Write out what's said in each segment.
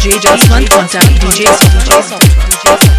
DJ Jaswant, contact DJ Software.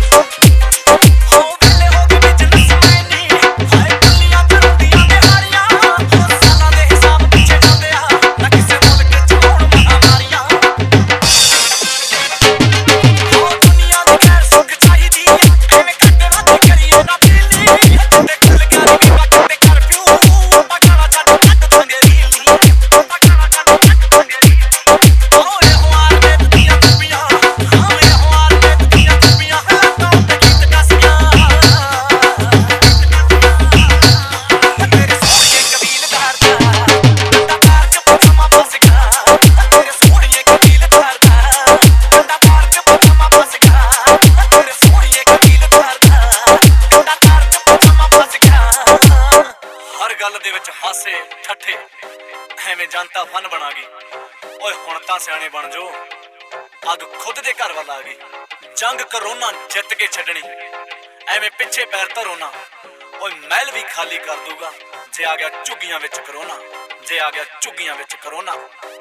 गल दे विच हासे ठट्ठे एवें जनता fun बना गई। ओए हुण तां सियाणे बन जो, अग खुद दे घर वाल आ गई। जंग करोना जित के छड्डनी, एवें पिछे पैर धरो ना। ओए महल भी खाली कर दूगा जे आ गया झुग्गियां विच करोना, जे आ गया झुग्गियां विच करोना।